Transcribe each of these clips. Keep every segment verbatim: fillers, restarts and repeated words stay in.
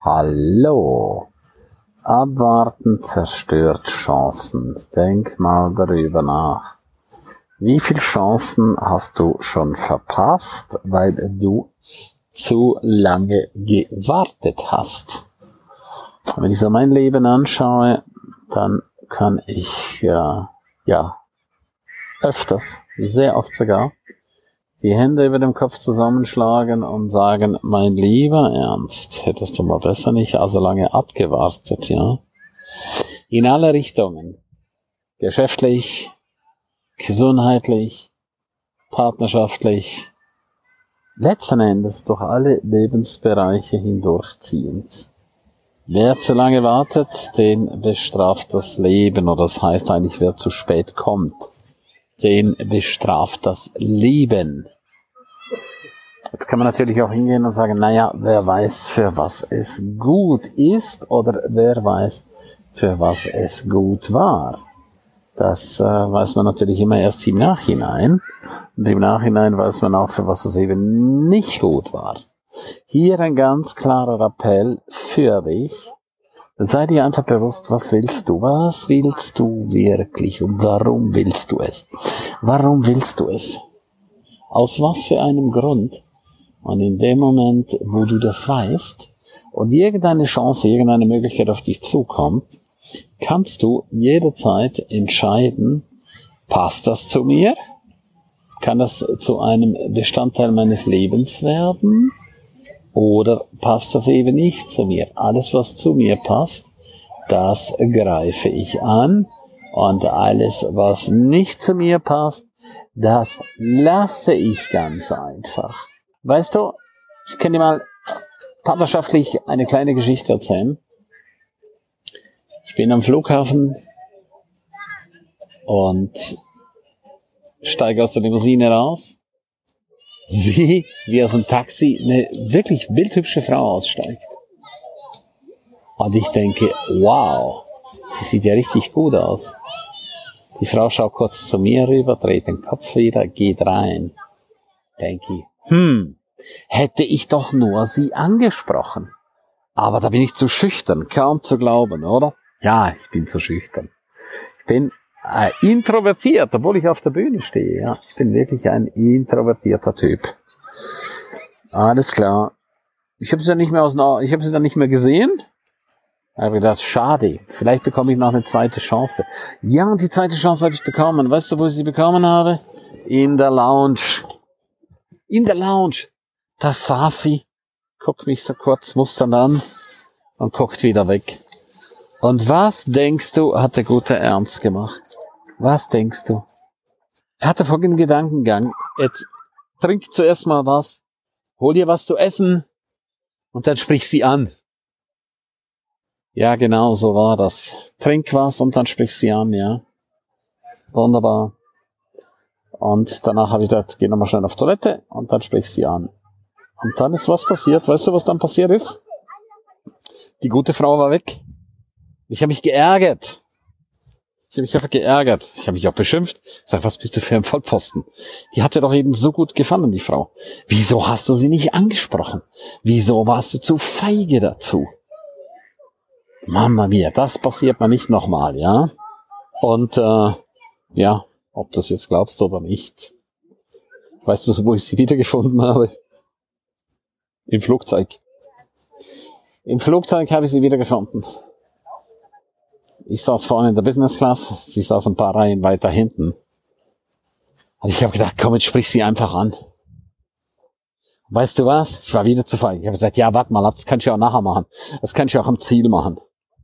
Hallo. Abwarten zerstört Chancen. Denk mal darüber nach. Wie viele Chancen hast du schon verpasst, weil du zu lange gewartet hast? Wenn ich so mein Leben anschaue, dann kann ich ja, ja öfters, sehr oft sogar, die Hände über dem Kopf zusammenschlagen und sagen, mein lieber Ernst, hättest du mal besser nicht so lange abgewartet, ja? In alle Richtungen. Geschäftlich, gesundheitlich, partnerschaftlich, letzten Endes durch alle Lebensbereiche hindurchziehend. Wer zu lange wartet, den bestraft das Leben, oder das heißt eigentlich, wer zu spät kommt, den bestraft das Leben. Jetzt kann man natürlich auch hingehen und sagen, naja, wer weiß, für was es gut ist, oder wer weiß, für was es gut war. Das äh, weiß man natürlich immer erst im Nachhinein. Und im Nachhinein weiß man auch, für was es eben nicht gut war. Hier ein ganz klarer Appell für dich. Sei dir einfach bewusst, was willst du? Was willst du wirklich? Und warum willst du es? Warum willst du es? Aus was für einem Grund? Und in dem Moment, wo du das weißt und irgendeine Chance, irgendeine Möglichkeit auf dich zukommt, kannst du jederzeit entscheiden, passt das zu mir? Kann das zu einem Bestandteil meines Lebens werden? Oder passt das eben nicht zu mir? Alles, was zu mir passt, das greife ich an. Und alles, was nicht zu mir passt, das lasse ich ganz einfach. Weißt du, ich kann dir mal partnerschaftlich eine kleine Geschichte erzählen. Ich bin am Flughafen und steige aus der Limousine raus. Sieh, wie aus dem Taxi eine wirklich bildhübsche Frau aussteigt. Und ich denke, wow, sie sieht ja richtig gut aus. Die Frau schaut kurz zu mir rüber, dreht den Kopf wieder, geht rein. Denke ich, hm, hätte ich doch nur sie angesprochen. Aber da bin ich zu schüchtern, kaum zu glauben, oder? Ja, ich bin zu schüchtern. Ich bin äh, introvertiert, obwohl ich auf der Bühne stehe. Ja, ich bin wirklich ein introvertierter Typ. Alles klar. Ich habe sie dann nicht mehr aus, ich habe sie dann nicht mehr gesehen. Ich habe gedacht, schade. Vielleicht bekomme ich noch eine zweite Chance. Ja, und die zweite Chance habe ich bekommen. Weißt du, wo ich sie bekommen habe? In der Lounge. In der Lounge. Da saß sie, guckt mich so kurz musternd an und guckt wieder weg. Und was denkst du, hat der gute Ernst gemacht? Was denkst du? Er hatte folgenden Gedankengang. Jetzt trink zuerst mal was, hol dir was zu essen und dann sprich sie an. Ja, genau, so war das. Trink was und dann sprich sie an, ja. Wunderbar. Und danach habe ich gedacht, geh nochmal schnell auf Toilette und dann sprich sie an. Und dann ist was passiert. Weißt du, was dann passiert ist? Die gute Frau war weg. Ich habe mich geärgert. Ich habe mich einfach geärgert. Ich habe mich auch beschimpft. Ich sag, was bist du für ein Vollpfosten? Die hat dir doch eben so gut gefallen, die Frau. Wieso hast du sie nicht angesprochen? Wieso warst du zu feige dazu? Mama mia, das passiert mir nicht nochmal, ja? Und äh, ja, ob du das jetzt glaubst oder nicht. Weißt du, wo ich sie wiedergefunden habe? Im Flugzeug. Im Flugzeug habe ich sie wiedergefunden. Ich saß vorne in der Business Class, sie saß ein paar Reihen weiter hinten. Und ich habe gedacht, komm, jetzt sprich sie einfach an. Weißt du was? Ich war wieder zu feig. Ich habe gesagt, ja, warte mal ab, das kannst du ja auch nachher machen. Das kannst du ja auch am Ziel machen.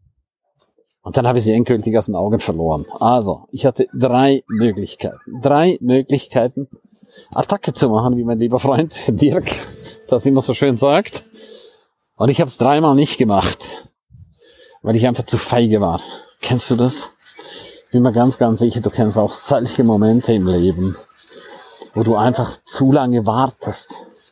Und dann habe ich sie endgültig aus den Augen verloren. Also, ich hatte drei Möglichkeiten. Drei Möglichkeiten, Attacke zu machen, wie mein lieber Freund Dirk das immer so schön sagt. Und ich habe es dreimal nicht gemacht, weil ich einfach zu feige war. Kennst du das? Ich bin mir ganz, ganz sicher, du kennst auch solche Momente im Leben, wo du einfach zu lange wartest.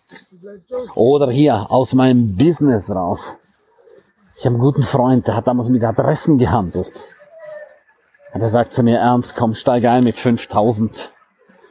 Oder hier, aus meinem Business raus. Ich habe einen guten Freund, der hat damals mit Adressen gehandelt. Und er sagt zu mir, Ernst, komm, steig ein mit fünftausend.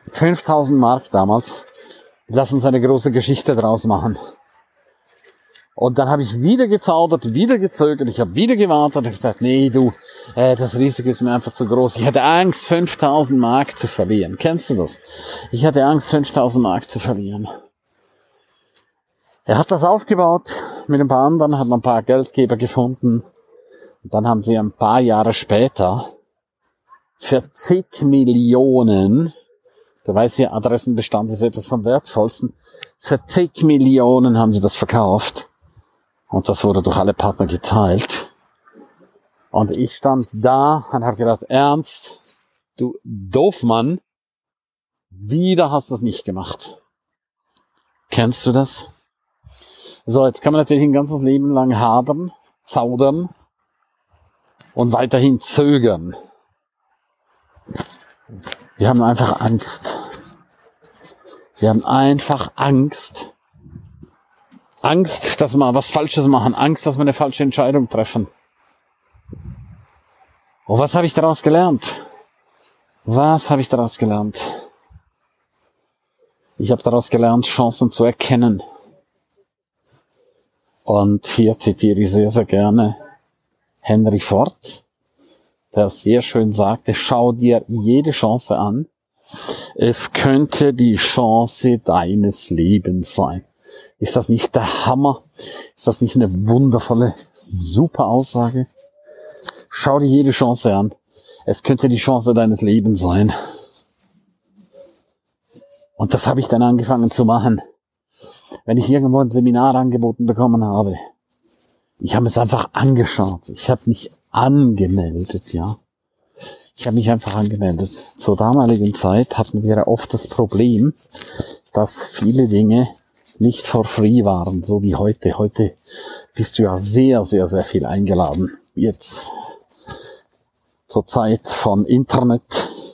fünftausend Mark damals. Lass uns eine große Geschichte draus machen. Und dann habe ich wieder gezaudert, wieder gezögert, ich habe wieder gewartet und habe gesagt, nee, du, äh, das Risiko ist mir einfach zu groß. Ich hatte Angst, fünftausend Mark zu verlieren. Kennst du das? Ich hatte Angst, fünftausend Mark zu verlieren. Er hat das aufgebaut mit ein paar anderen, hat ein paar Geldgeber gefunden. Und dann haben sie ein paar Jahre später für zig Millionen, du weißt ja, Adressenbestand ist etwas vom Wertvollsten, für zig Millionen haben sie das verkauft. Und das wurde durch alle Partner geteilt. Und ich stand da und habe gedacht, Ernst, du Doofmann, wieder hast du es nicht gemacht. Kennst du das? So, jetzt kann man natürlich ein ganzes Leben lang hadern, zaudern und weiterhin zögern. Wir haben einfach Angst. Wir haben einfach Angst. Angst, dass wir was Falsches machen. Angst, dass wir eine falsche Entscheidung treffen. Und was habe ich daraus gelernt? Was habe ich daraus gelernt? Ich habe daraus gelernt, Chancen zu erkennen. Und hier zitiere ich sehr, sehr gerne Henry Ford, der sehr schön sagte, schau dir jede Chance an. Es könnte die Chance deines Lebens sein. Ist das nicht der Hammer? Ist das nicht eine wundervolle, super Aussage? Schau dir jede Chance an. Es könnte die Chance deines Lebens sein. Und das habe ich dann angefangen zu machen. Wenn ich irgendwo ein Seminar angeboten bekommen habe, ich habe es einfach angeschaut. Ich habe mich angemeldet, ja. Ich habe mich einfach angemeldet. Zur damaligen Zeit hatten wir oft das Problem, dass viele Dinge nicht for free waren, so wie heute. Heute bist du ja sehr, sehr, sehr viel eingeladen. Jetzt zur Zeit von Internet,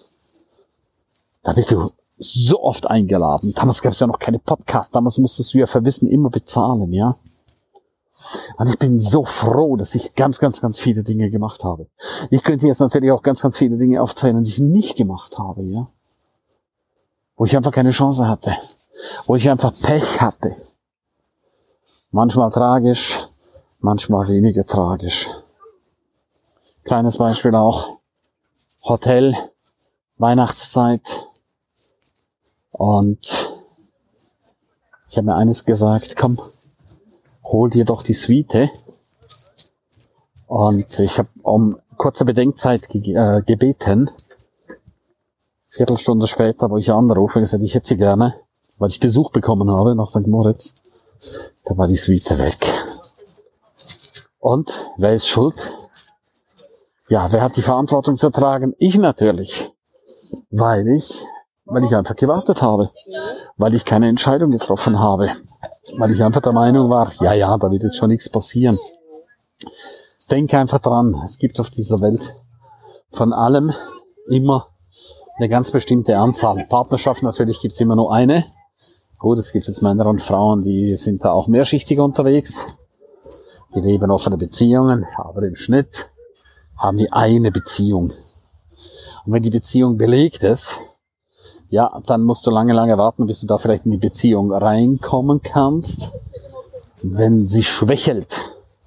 da bist du so oft eingeladen. Damals gab es ja noch keine Podcasts, damals musstest du ja für Wissen immer bezahlen, ja. Und ich bin so froh, dass ich ganz, ganz, ganz viele Dinge gemacht habe. Ich könnte jetzt natürlich auch ganz, ganz viele Dinge aufzählen, die ich nicht gemacht habe, ja. Wo ich einfach keine Chance hatte. Wo ich einfach Pech hatte. Manchmal tragisch, manchmal weniger tragisch. Kleines Beispiel auch. Hotel, Weihnachtszeit. Und ich habe mir eines gesagt, komm, hol dir doch die Suite. Und ich habe um kurze Bedenkzeit ge- äh, gebeten. Viertelstunde später, wo ich anrufe, gesagt, ich hätte sie gerne, weil ich Besuch bekommen habe nach Sankt Moritz. Da war die Suite weg. Und wer ist schuld? Ja, wer hat die Verantwortung zu tragen? Ich natürlich. Weil ich, weil ich einfach gewartet habe. Weil ich keine Entscheidung getroffen habe. Weil ich einfach der Meinung war, ja, ja, da wird jetzt schon nichts passieren. Denk einfach dran, es gibt auf dieser Welt von allem immer eine ganz bestimmte Anzahl. Partnerschaft natürlich gibt's immer nur eine. Gut, es gibt jetzt Männer und Frauen, die sind da auch mehrschichtig unterwegs. Die leben offene Beziehungen, aber im Schnitt haben die eine Beziehung. Und wenn die Beziehung belegt ist, ja, dann musst du lange, lange warten, bis du da vielleicht in die Beziehung reinkommen kannst, wenn sie schwächelt.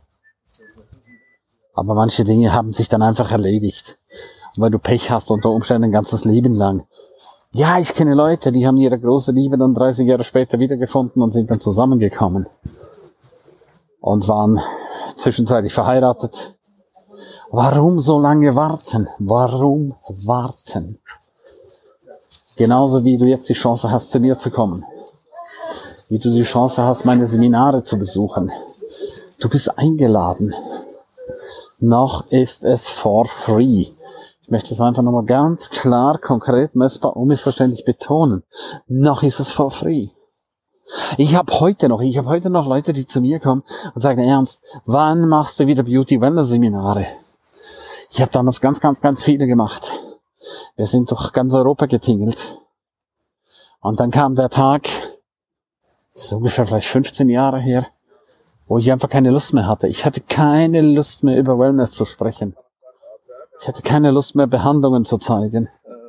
Aber manche Dinge haben sich dann einfach erledigt. Und weil du Pech hast, unter Umständen ein ganzes Leben lang. Ja, ich kenne Leute, die haben ihre große Liebe dann dreißig Jahre später wiedergefunden und sind dann zusammengekommen. Und waren zwischenzeitlich verheiratet. Warum so lange warten? Warum warten? Genauso wie du jetzt die Chance hast, zu mir zu kommen. Wie du die Chance hast, meine Seminare zu besuchen. Du bist eingeladen. Noch ist es for free. Ich möchte es einfach nochmal ganz klar, konkret, messbar, unmissverständlich betonen. Noch ist es for free. Ich habe heute noch, ich habe heute noch Leute, die zu mir kommen und sagen, Ernst, wann machst du wieder Beauty-Wellness-Seminare? Ich habe damals ganz, ganz, ganz viele gemacht. Wir sind durch ganz Europa getingelt. Und dann kam der Tag, das ist ungefähr vielleicht fünfzehn Jahre her, wo ich einfach keine Lust mehr hatte. Ich hatte keine Lust mehr, über Wellness zu sprechen. Ich hatte keine Lust mehr, Behandlungen zu zeigen.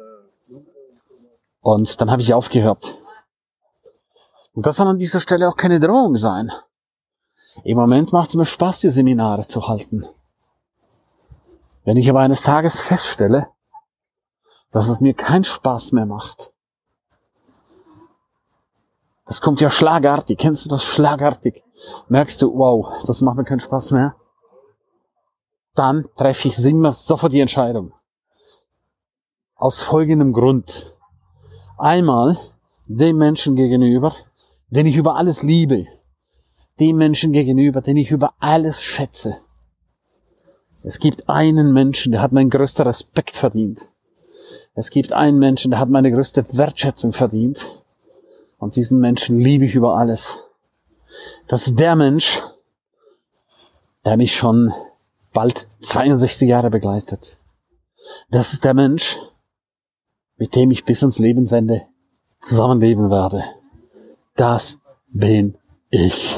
Und dann habe ich aufgehört. Und das soll an dieser Stelle auch keine Drohung sein. Im Moment macht es mir Spaß, die Seminare zu halten. Wenn ich aber eines Tages feststelle, dass es mir keinen Spaß mehr macht, das kommt ja schlagartig, kennst du das schlagartig? Merkst du, wow, das macht mir keinen Spaß mehr? Dann treffe ich immer sofort die Entscheidung. Aus folgendem Grund. Einmal dem Menschen gegenüber, den ich über alles liebe. Dem Menschen gegenüber, den ich über alles schätze. Es gibt einen Menschen, der hat meinen größten Respekt verdient. Es gibt einen Menschen, der hat meine größte Wertschätzung verdient. Und diesen Menschen liebe ich über alles. Das ist der Mensch, der mich schon bald zweiundsechzig Jahre begleitet. Das ist der Mensch, mit dem ich bis ans Lebensende zusammenleben werde. Das bin ich.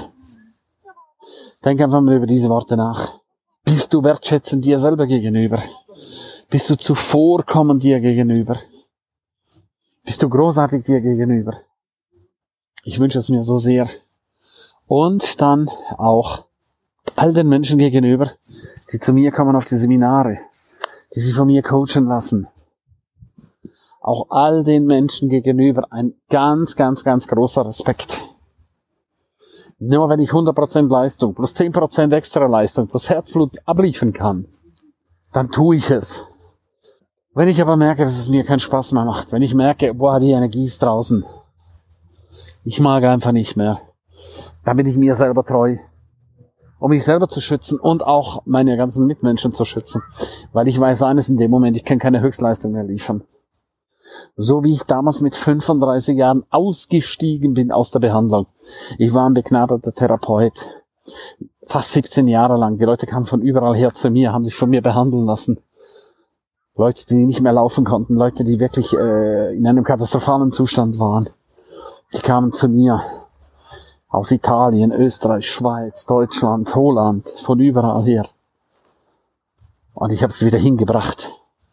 Denk einfach mal über diese Worte nach. Bist du wertschätzend dir selber gegenüber? Bist du zuvorkommend dir gegenüber? Bist du großartig dir gegenüber? Ich wünsche es mir so sehr. Und dann auch all den Menschen gegenüber, die zu mir kommen auf die Seminare, die sich von mir coachen lassen. Auch all den Menschen gegenüber ein ganz, ganz, ganz großer Respekt. Nur wenn ich hundert Prozent Leistung plus zehn Prozent extra Leistung plus Herzblut abliefern kann, dann tue ich es. Wenn ich aber merke, dass es mir keinen Spaß mehr macht, wenn ich merke, boah, die Energie ist draußen, ich mag einfach nicht mehr, dann bin ich mir selber treu, um mich selber zu schützen und auch meine ganzen Mitmenschen zu schützen. Weil ich weiß eines in dem Moment, ich kann keine Höchstleistung mehr liefern. So wie ich damals mit fünfunddreißig Jahren ausgestiegen bin aus der Behandlung. Ich war ein begnadeter Therapeut. Fast siebzehn Jahre lang. Die Leute kamen von überall her zu mir, haben sich von mir behandeln lassen. Leute, die nicht mehr laufen konnten. Leute, die wirklich äh, in einem katastrophalen Zustand waren. Die kamen zu mir. Aus Italien, Österreich, Schweiz, Deutschland, Holland. Von überall her. Und ich habe es wieder hingebracht.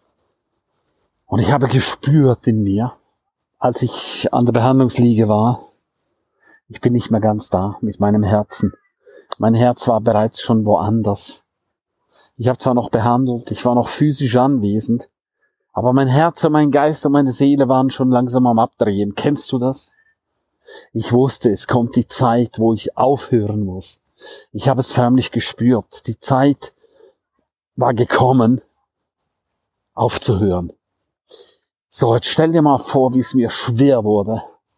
Und ich habe gespürt in mir, als ich an der Behandlungsliege war, ich bin nicht mehr ganz da mit meinem Herzen. Mein Herz war bereits schon woanders. Ich habe zwar noch behandelt, ich war noch physisch anwesend, aber mein Herz und mein Geist und meine Seele waren schon langsam am Abdrehen. Kennst du das? Ich wusste, es kommt die Zeit, wo ich aufhören muss. Ich habe es förmlich gespürt. Die Zeit war gekommen, aufzuhören. So, jetzt stell dir mal vor, wie es mir schwer wurde.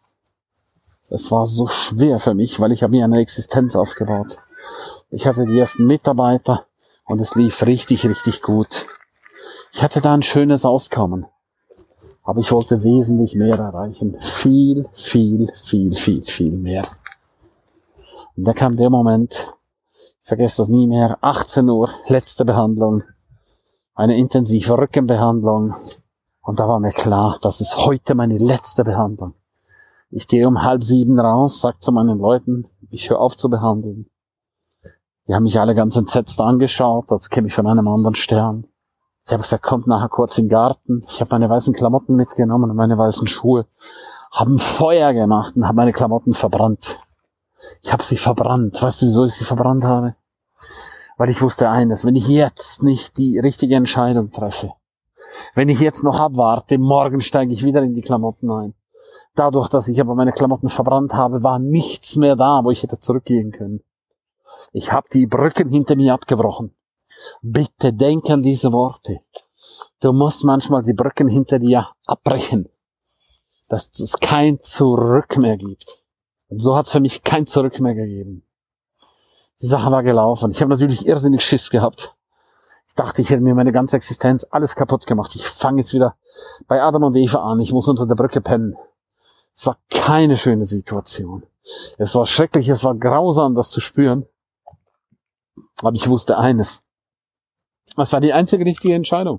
Es war so schwer für mich, weil ich habe mir eine Existenz aufgebaut. Ich hatte die ersten Mitarbeiter und es lief richtig, richtig gut. Ich hatte da ein schönes Auskommen. Aber ich wollte wesentlich mehr erreichen. Viel, viel, viel, viel, viel mehr. Und da kam der Moment, ich vergesse das nie mehr, achtzehn Uhr, letzte Behandlung, eine intensive Rückenbehandlung. Und da war mir klar, das ist heute meine letzte Behandlung. Ich gehe um halb sieben raus, sag zu meinen Leuten, ich höre auf zu behandeln. Die haben mich alle ganz entsetzt angeschaut, als käme ich von einem anderen Stern. Ich habe gesagt, kommt nachher kurz in den Garten. Ich habe meine weißen Klamotten mitgenommen und meine weißen Schuhe. Haben Feuer gemacht und habe meine Klamotten verbrannt. Ich habe sie verbrannt. Weißt du, wieso ich sie verbrannt habe? Weil ich wusste eines, wenn ich jetzt nicht die richtige Entscheidung treffe, wenn ich jetzt noch abwarte, morgen steige ich wieder in die Klamotten ein. Dadurch, dass ich aber meine Klamotten verbrannt habe, war nichts mehr da, wo ich hätte zurückgehen können. Ich habe die Brücken hinter mir abgebrochen. Bitte denk an diese Worte. Du musst manchmal die Brücken hinter dir abbrechen, dass es kein Zurück mehr gibt. Und so hat es für mich kein Zurück mehr gegeben. Die Sache war gelaufen. Ich habe natürlich irrsinnig Schiss gehabt. Ich dachte, ich hätte mir meine ganze Existenz alles kaputt gemacht. Ich fange jetzt wieder bei Adam und Eva an. Ich muss unter der Brücke pennen. Es war keine schöne Situation. Es war schrecklich, es war grausam, das zu spüren. Aber ich wusste eines. Es war die einzige richtige Entscheidung.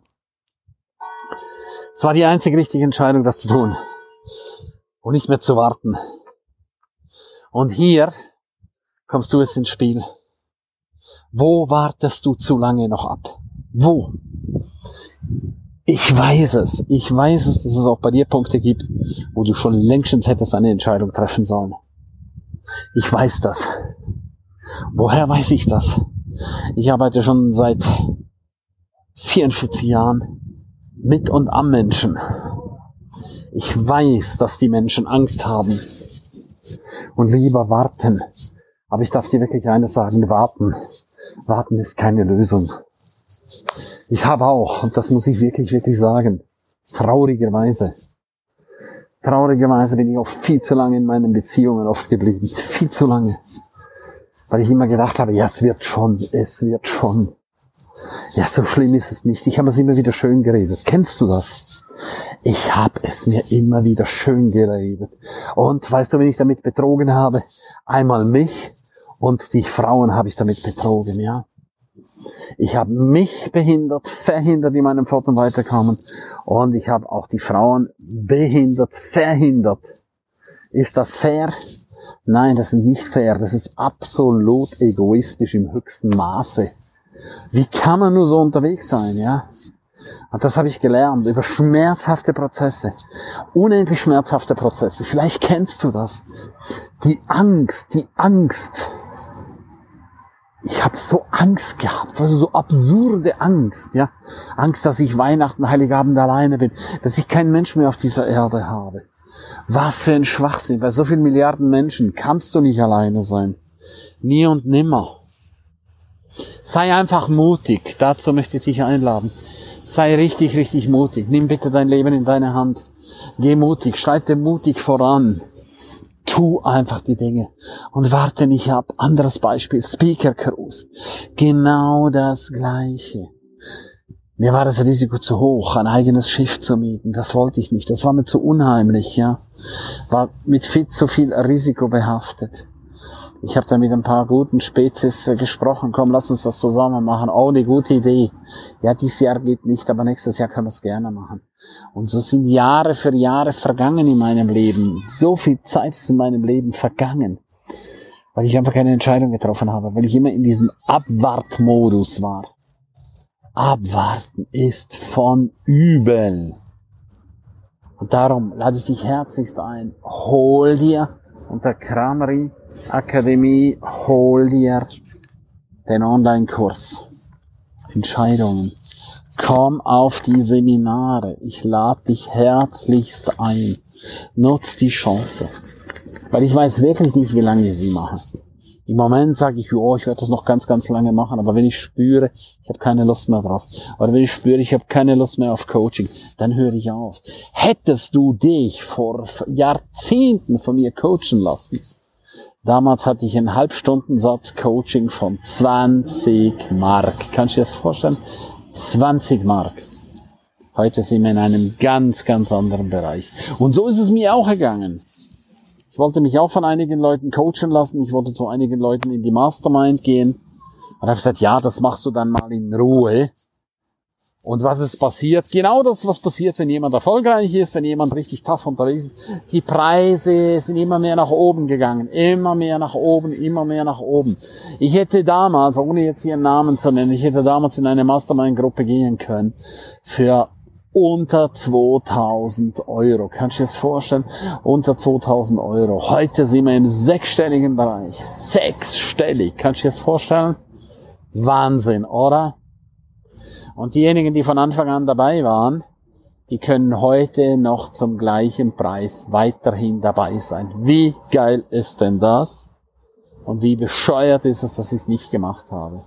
Es war die einzige richtige Entscheidung, das zu tun. Und nicht mehr zu warten. Und hier kommst du jetzt ins Spiel. Wo wartest du zu lange noch ab? Wo? Ich weiß es. Ich weiß es, dass es auch bei dir Punkte gibt, wo du schon längstens hättest eine Entscheidung treffen sollen. Ich weiß das. Woher weiß ich das? Ich arbeite schon seit vierundvierzig Jahren mit und am Menschen. Ich weiß, dass die Menschen Angst haben und lieber warten. Aber ich darf dir wirklich eines sagen, warten. Warten ist keine Lösung. Ich habe auch, und das muss ich wirklich, wirklich sagen, traurigerweise, traurigerweise bin ich oft viel zu lange in meinen Beziehungen oft geblieben. Viel zu lange. Weil ich immer gedacht habe, ja, es wird schon, es wird schon. Ja, so schlimm ist es nicht. Ich habe es immer wieder schön geredet. Kennst du das? Ich habe es mir immer wieder schön geredet. Und weißt du, wenn ich damit betrogen habe? Einmal mich und die Frauen habe ich damit betrogen, ja. Ich habe mich behindert, verhindert in meinem Fort- und Weiterkommen. Und ich habe auch die Frauen behindert, verhindert. Ist das fair? Nein, das ist nicht fair. Das ist absolut egoistisch im höchsten Maße. Wie kann man nur so unterwegs sein, ja? Und das habe ich gelernt über schmerzhafte Prozesse. Unendlich schmerzhafte Prozesse. Vielleicht kennst du das. Die Angst, die Angst. Ich habe so Angst gehabt, also so absurde Angst, ja. Angst, dass ich Weihnachten, Heiligabend alleine bin, dass ich keinen Menschen mehr auf dieser Erde habe. Was für ein Schwachsinn. Bei so vielen Milliarden Menschen kannst du nicht alleine sein. Nie und nimmer. Sei einfach mutig. Dazu möchte ich dich einladen. Sei richtig, richtig mutig. Nimm bitte dein Leben in deine Hand. Geh mutig, schreite mutig voran. Tu einfach die Dinge und warte nicht ab. Anderes Beispiel, Speaker Cruise. Genau das Gleiche. Mir war das Risiko zu hoch, ein eigenes Schiff zu mieten. Das wollte ich nicht. Das war mir zu unheimlich, ja. War mit viel zu viel Risiko behaftet. Ich habe da mit ein paar guten Spezies gesprochen. Komm, lass uns das zusammen machen. Oh, eine gute Idee. Ja, dieses Jahr geht nicht, aber nächstes Jahr können wir es gerne machen. Und so sind Jahre für Jahre vergangen in meinem Leben. So viel Zeit ist in meinem Leben vergangen. Weil ich einfach keine Entscheidung getroffen habe. Weil ich immer in diesem Abwartmodus war. Abwarten ist von übel. Und darum lade ich dich herzlichst ein. Hol dir unter Kramery Akademie, hol dir den Online-Kurs. Entscheidungen. Komm auf die Seminare. Ich lade dich herzlichst ein. Nutz die Chance. Weil ich weiß wirklich nicht, wie lange ich sie mache. Im Moment sage ich, oh, ich werde das noch ganz, ganz lange machen. Aber wenn ich spüre, ich habe keine Lust mehr drauf. Oder wenn ich spüre, ich habe keine Lust mehr auf Coaching, dann höre ich auf. Hättest du dich vor Jahrzehnten von mir coachen lassen, damals hatte ich einen Halbstundensatz Coaching von zwanzig Mark. Kannst du dir das vorstellen? zwanzig Mark. Heute sind wir in einem ganz, ganz anderen Bereich. Und so ist es mir auch gegangen. Ich wollte mich auch von einigen Leuten coachen lassen. Ich wollte zu einigen Leuten in die Mastermind gehen. Und habe gesagt, ja, das machst du dann mal in Ruhe. Und was ist passiert? Genau das, was passiert, wenn jemand erfolgreich ist, wenn jemand richtig tough unterwegs ist. Die Preise sind immer mehr nach oben gegangen. Immer mehr nach oben, immer mehr nach oben. Ich hätte damals, ohne jetzt hier einen Namen zu nennen, ich hätte damals in eine Mastermind-Gruppe gehen können für unter zweitausend Euro. Kannst du dir das vorstellen? Unter zweitausend Euro. Heute sind wir im sechsstelligen Bereich. Sechsstellig. Kannst du dir das vorstellen? Wahnsinn, oder? Und diejenigen, die von Anfang an dabei waren, die können heute noch zum gleichen Preis weiterhin dabei sein. Wie geil ist denn das? Und wie bescheuert ist es, dass ich es nicht gemacht habe?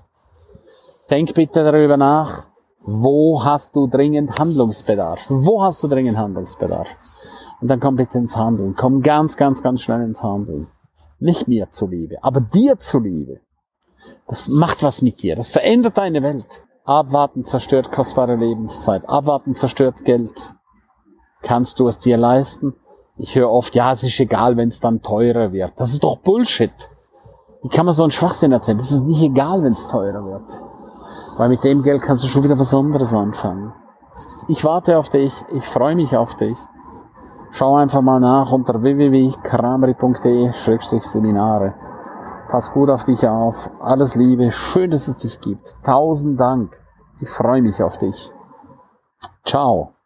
Denk bitte darüber nach. Wo hast du dringend Handlungsbedarf? Wo hast du dringend Handlungsbedarf? Und dann komm bitte ins Handeln. Komm ganz, ganz, ganz schnell ins Handeln. Nicht mir zuliebe, aber dir zuliebe. Das macht was mit dir. Das verändert deine Welt. Abwarten zerstört kostbare Lebenszeit. Abwarten zerstört Geld. Kannst du es dir leisten? Ich höre oft, ja, es ist egal, wenn es dann teurer wird. Das ist doch Bullshit. Wie kann man so einen Schwachsinn erzählen? Das ist nicht egal, wenn es teurer wird. Weil mit dem Geld kannst du schon wieder was anderes anfangen. Ich warte auf dich. Ich freue mich auf dich. Schau einfach mal nach unter w w w punkt kramery punkt d e Schrägstrich Seminare. Pass gut auf dich auf. Alles Liebe. Schön, dass es dich gibt. Tausend Dank. Ich freue mich auf dich. Ciao.